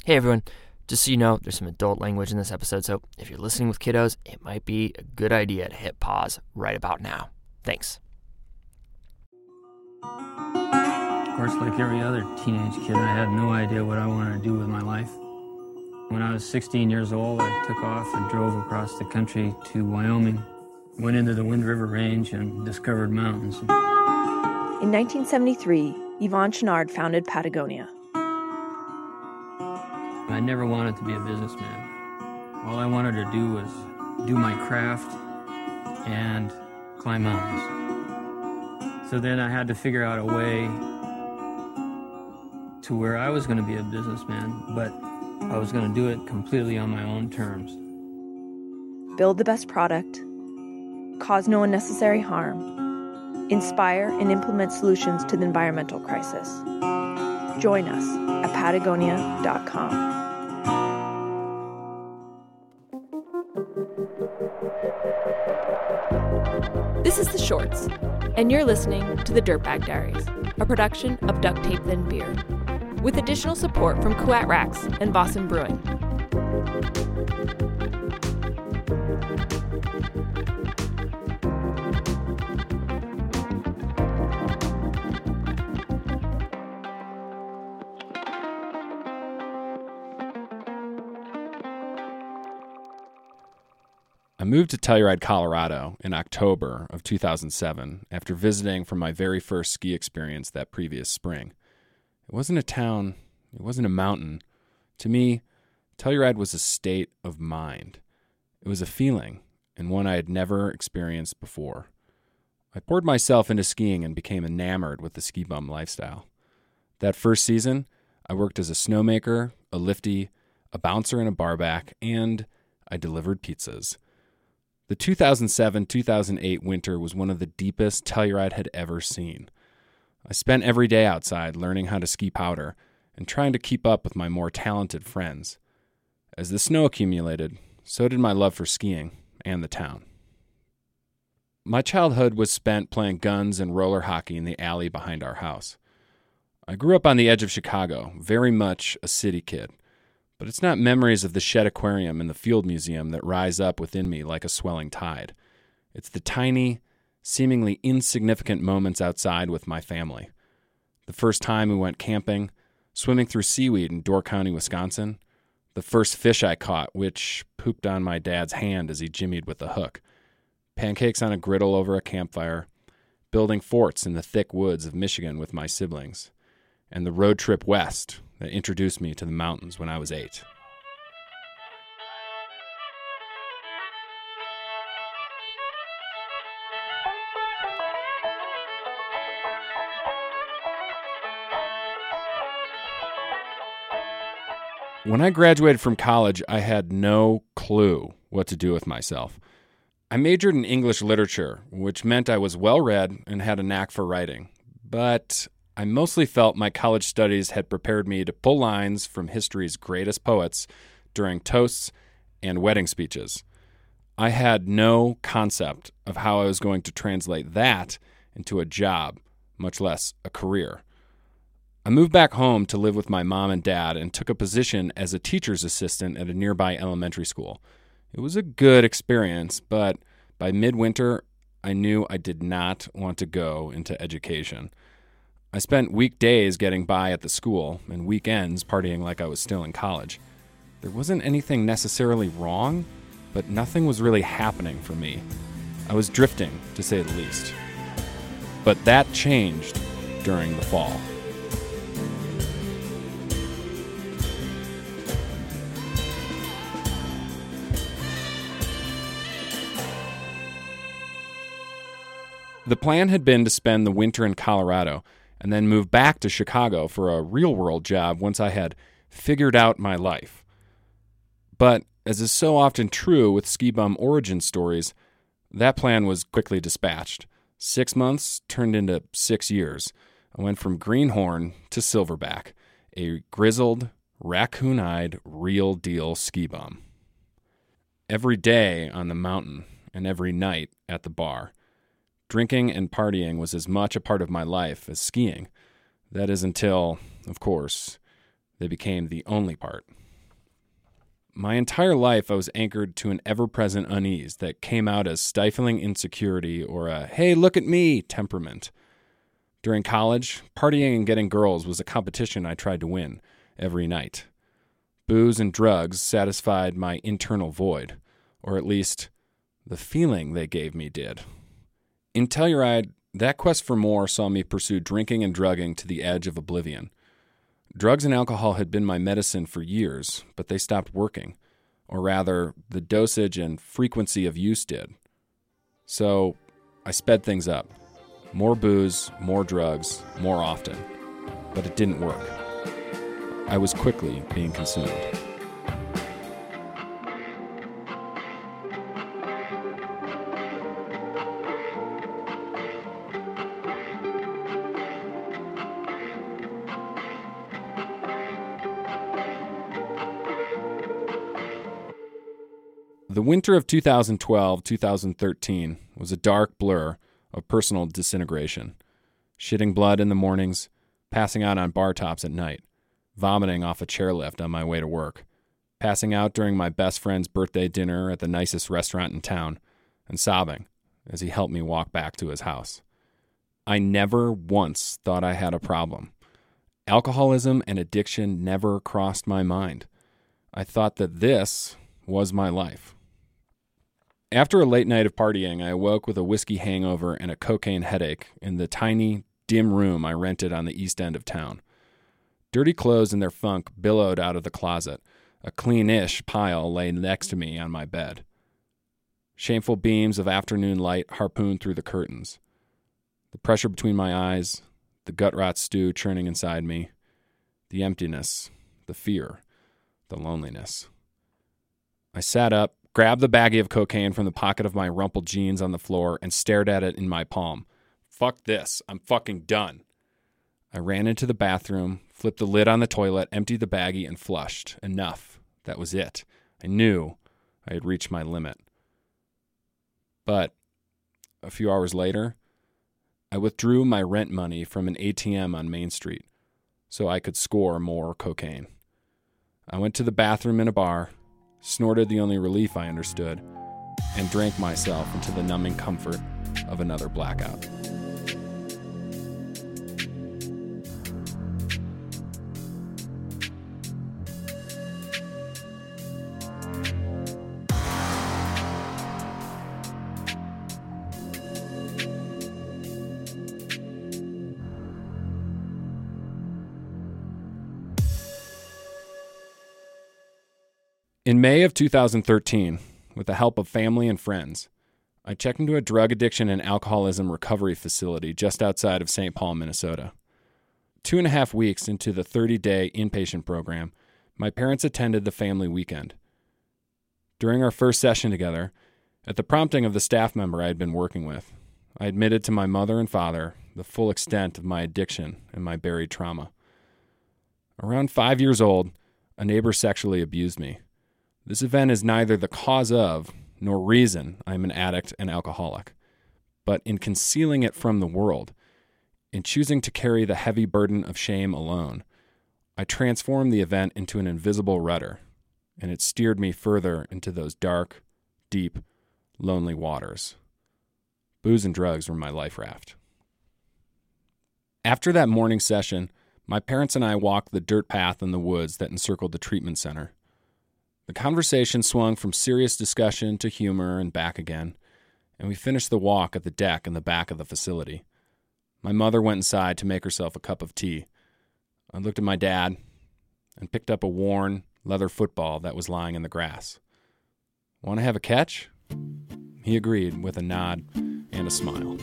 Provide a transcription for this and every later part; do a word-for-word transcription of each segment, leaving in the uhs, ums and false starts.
Hey everyone, just so you know, there's some adult language in this episode, so if you're listening with kiddos, it might be a good idea to hit pause right about now. Thanks. Of course, like every other teenage kid, I had no idea what I wanted to do with my life. When I was sixteen years old, I took off and drove across the country to Wyoming, went into the Wind River Range and discovered mountains. In nineteen seventy-three, Yvon Chouinard founded Patagonia. I never wanted to be a businessman. All I wanted to do was do my craft and climb mountains. So then I had to figure out a way to where I was going to be a businessman, but I was going to do it completely on my own terms. Build the best product, cause no unnecessary harm, inspire and implement solutions to the environmental crisis. Join us at Patagonia dot com. This is The Shorts, and you're listening to The Dirtbag Diaries, a production of Duct Tape Then Beer, with additional support from Kuat Racks and Boston Brewing. I moved to Telluride, Colorado in October of two thousand seven after visiting for my very first ski experience that previous spring. It wasn't a town, it wasn't a mountain. To me, Telluride was a state of mind. It was a feeling, and one I had never experienced before. I poured myself into skiing and became enamored with the ski bum lifestyle. That first season, I worked as a snowmaker, a lifty, a bouncer and a barback, and I delivered pizzas. The two thousand seven two thousand eight winter was one of the deepest Telluride had ever seen. I spent every day outside learning how to ski powder and trying to keep up with my more talented friends. As the snow accumulated, so did my love for skiing and the town. My childhood was spent playing guns and roller hockey in the alley behind our house. I grew up on the edge of Chicago, very much a city kid. But it's not memories of the Shedd Aquarium and the Field Museum that rise up within me like a swelling tide. It's the tiny, seemingly insignificant moments outside with my family. The first time we went camping, swimming through seaweed in Door County, Wisconsin. The first fish I caught, which pooped on my dad's hand as he jimmied with the hook. Pancakes on a griddle over a campfire. Building forts in the thick woods of Michigan with my siblings. And the road trip west that introduced me to the mountains when I was eight. When I graduated from college, I had no clue what to do with myself. I majored in English literature, which meant I was well-read and had a knack for writing. But I mostly felt my college studies had prepared me to pull lines from history's greatest poets during toasts and wedding speeches. I had no concept of how I was going to translate that into a job, much less a career. I moved back home to live with my mom and dad and took a position as a teacher's assistant at a nearby elementary school. It was a good experience, but by midwinter, I knew I did not want to go into education. I spent weekdays getting by at the school and weekends partying like I was still in college. There wasn't anything necessarily wrong, but nothing was really happening for me. I was drifting, to say the least. But that changed during the fall. The plan had been to spend the winter in Colorado and then move back to Chicago for a real-world job once I had figured out my life. But, as is so often true with ski bum origin stories, that plan was quickly dispatched. Six months turned into six years. I went from greenhorn to silverback, a grizzled, raccoon-eyed, real-deal ski bum. Every day on the mountain and every night at the bar. Drinking and partying was as much a part of my life as skiing. That is until, of course, They became the only part. My entire life, I was anchored to an ever-present unease that came out as stifling insecurity or a, hey, look at me, temperament. During college, partying and getting girls was a competition I tried to win every night. Booze and drugs satisfied my internal void, or at least the feeling they gave me did. In Telluride, that quest for more saw me pursue drinking and drugging to the edge of oblivion. Drugs and alcohol had been my medicine for years, but they stopped working, or rather, the dosage and frequency of use did. So I sped things up. More booze, more drugs, more often. But it didn't work. I was quickly being consumed. The winter of two thousand twelve to two thousand thirteen was a dark blur of personal disintegration. Shitting blood in the mornings, passing out on bar tops at night, vomiting off a chairlift on my way to work, passing out during my best friend's birthday dinner at the nicest restaurant in town, and sobbing as he helped me walk back to his house. I never once thought I had a problem. Alcoholism and addiction never crossed my mind. I thought that this was my life. After a late night of partying, I awoke with a whiskey hangover and a cocaine headache in the tiny, dim room I rented on the east end of town. Dirty clothes and their funk billowed out of the closet. A clean-ish pile lay next to me on my bed. Shameful beams of afternoon light harpooned through the curtains. The pressure between my eyes, the gut-rot stew churning inside me, the emptiness, the fear, the loneliness. I sat up, grabbed the baggie of cocaine from the pocket of my rumpled jeans on the floor, and stared at it in my palm. Fuck this. I'm fucking done. I ran into the bathroom, flipped the lid on the toilet, emptied the baggie, and flushed. Enough. That was it. I knew I had reached my limit. But a few hours later, I withdrew my rent money from an A T M on Main Street so I could score more cocaine. I went to the bathroom in a bar, snorted the only relief I understood, and drank myself into the numbing comfort of another blackout. In May of two thousand thirteen, with the help of family and friends, I checked into a drug addiction and alcoholism recovery facility just outside of Saint Paul, Minnesota. Two and a half weeks into the thirty-day inpatient program, my parents attended the family weekend. During our first session together, at the prompting of the staff member I had been working with, I admitted to my mother and father the full extent of my addiction and my buried trauma. Around five years old, a neighbor sexually abused me. This event is neither the cause of nor reason I am an addict and alcoholic, but in concealing it from the world, in choosing to carry the heavy burden of shame alone, I transformed the event into an invisible rudder, and it steered me further into those dark, deep, lonely waters. Booze and drugs were my life raft. After that morning session, my parents and I walked the dirt path in the woods that encircled the treatment center. The conversation swung from serious discussion to humor and back again, and we finished the walk at the deck in the back of the facility. My mother went inside to make herself a cup of tea. I looked at my dad and picked up a worn leather football that was lying in the grass. Want to have a catch? He agreed with a nod and a smile.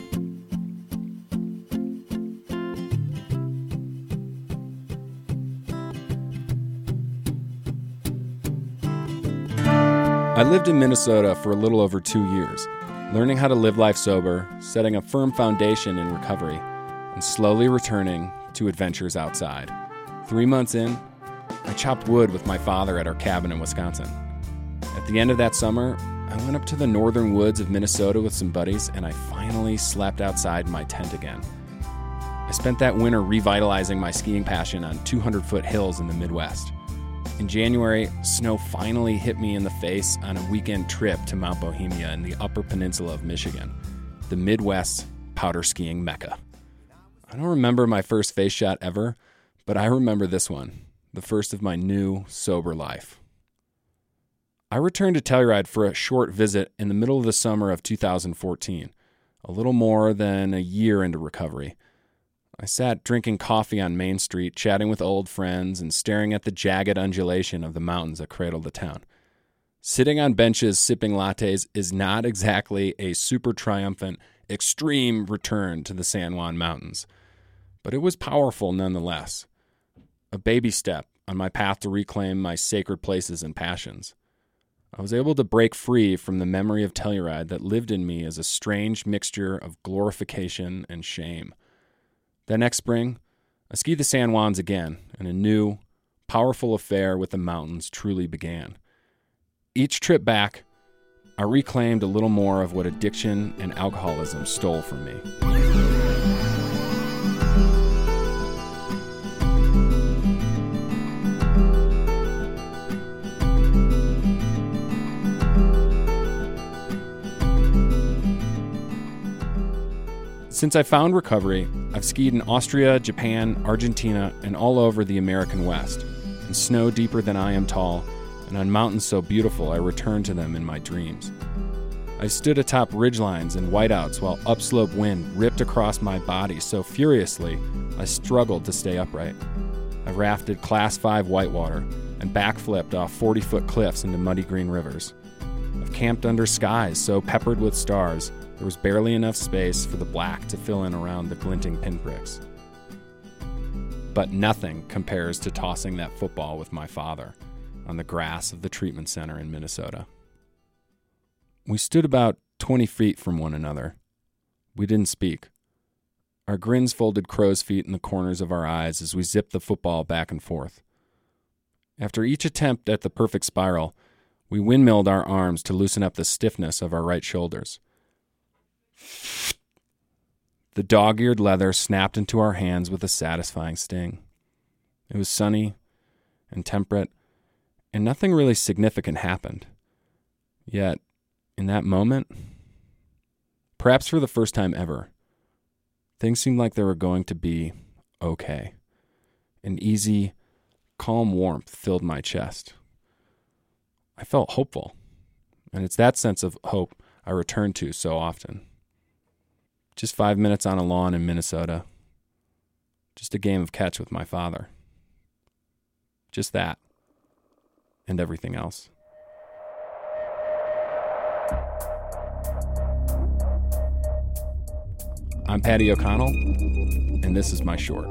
I lived in Minnesota for a little over two years, learning how to live life sober, setting a firm foundation in recovery, and slowly returning to adventures outside. Three months in, I chopped wood with my father at our cabin in Wisconsin. At the end of that summer, I went up to the northern woods of Minnesota with some buddies, and I finally slept outside my tent again. I spent that winter revitalizing my skiing passion on two hundred foot hills in the Midwest. In January, snow finally hit me in the face on a weekend trip to Mount Bohemia in the Upper Peninsula of Michigan, the Midwest's powder skiing mecca. I don't remember my first face shot ever, but I remember this one, the first of my new, sober life. I returned to Telluride for a short visit in the middle of the summer of two thousand fourteen, a little more than a year into recovery. I sat drinking coffee on Main Street, chatting with old friends and staring at the jagged undulation of the mountains that cradle the town. Sitting on benches sipping lattes is not exactly a super triumphant, extreme return to the San Juan Mountains, but it was powerful nonetheless. A baby step on my path to reclaim my sacred places and passions. I was able to break free from the memory of Telluride that lived in me as a strange mixture of glorification and shame. That next spring, I skied the San Juans again, and a new, powerful affair with the mountains truly began. Each trip back, I reclaimed a little more of what addiction and alcoholism stole from me. Since I found recovery, I've skied in Austria, Japan, Argentina, and all over the American West, in snow deeper than I am tall, and on mountains so beautiful I return to them in my dreams. I stood atop ridgelines and whiteouts while upslope wind ripped across my body so furiously I struggled to stay upright. I've rafted Class five whitewater and backflipped off forty-foot cliffs into muddy green rivers. I've camped under skies so peppered with stars there was barely enough space for the black to fill in around the glinting pinpricks. But nothing compares to tossing that football with my father on the grass of the treatment center in Minnesota. We stood about twenty feet from one another. We didn't speak. Our grins folded crow's feet in the corners of our eyes as we zipped the football back and forth. After each attempt at the perfect spiral, we windmilled our arms to loosen up the stiffness of our right shoulders. The dog-eared leather snapped into our hands with a satisfying sting. It was sunny and temperate, and nothing really significant happened. Yet, in that moment, perhaps for the first time ever, things seemed like they were going to be okay. An easy, calm warmth filled my chest. I felt hopeful, and it's that sense of hope I return to so often. Just five minutes on a lawn in Minnesota. Just a game of catch with my father. Just that. And everything else. I'm Patty O'Connell, and this is my short.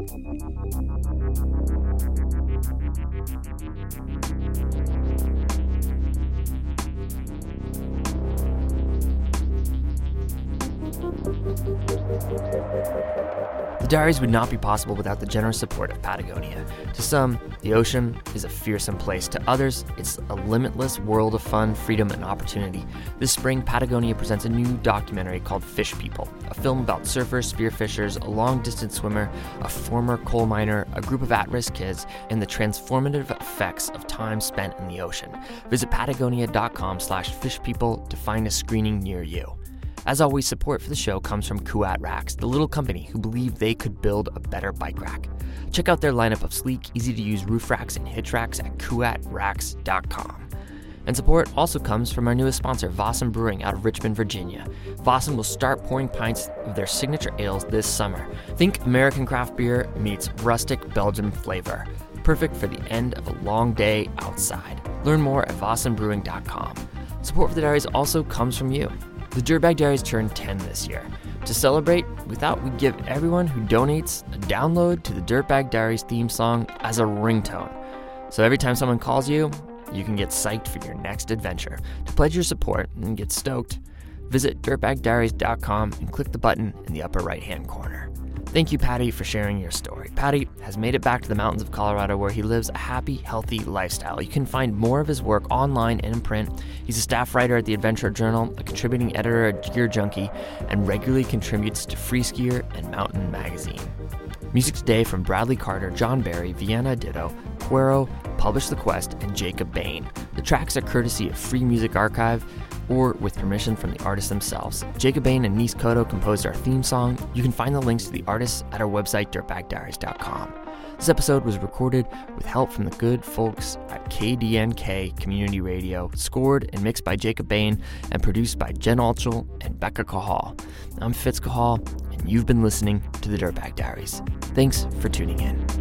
The Diaries would not be possible without the generous support of Patagonia. To some, the ocean is a fearsome place. To others, it's a limitless world of fun, freedom, and opportunity. This spring, Patagonia presents a new documentary called Fish People, a film about surfers, spearfishers, a long-distance swimmer, a former coal miner, a group of at-risk kids, and the transformative effects of time spent in the ocean. Visit patagonia.com slash fishpeople to find a screening near you. As always, support for the show comes from Kuat Racks, the little company who believed they could build a better bike rack. Check out their lineup of sleek, easy-to-use roof racks and hitch racks at kuat racks dot com. And support also comes from our newest sponsor, Vossen Brewing out of Richmond, Virginia. Vossen will start pouring pints of their signature ales this summer. Think American craft beer meets rustic Belgian flavor. Perfect for the end of a long day outside. Learn more at vossen brewing dot com. Support for the Diaries also comes from you. The Dirtbag Diaries turned ten this year. To celebrate, we thought we'd give everyone who donates a download to the Dirtbag Diaries theme song as a ringtone. So every time someone calls you, you can get psyched for your next adventure. To pledge your support and get stoked, visit dirtbag diaries dot com and click the button in the upper right-hand corner. Thank you, Patty, for sharing your story. Patty has made it back to the mountains of Colorado where he lives a happy, healthy lifestyle. You can find more of his work online and in print. He's a staff writer at the Adventure Journal, a contributing editor at Gear Junkie, and regularly contributes to Free Skier and Mountain Magazine. Music today from Bradley Carter, John Barry, Vienna Ditto, Cuero, Publish the Quest, and Jacob Bain. The tracks are courtesy of Free Music Archive or with permission from the artists themselves. Jacob Bain and Nis Cotto composed our theme song. You can find the links to the artists at our website, dirtbag diaries dot com. This episode was recorded with help from the good folks at K D N K Community Radio, scored and mixed by Jacob Bain, and produced by Jen Altschul and Becca Cahal. I'm Fitz Cahal, and you've been listening to the Dirtbag Diaries. Thanks for tuning in.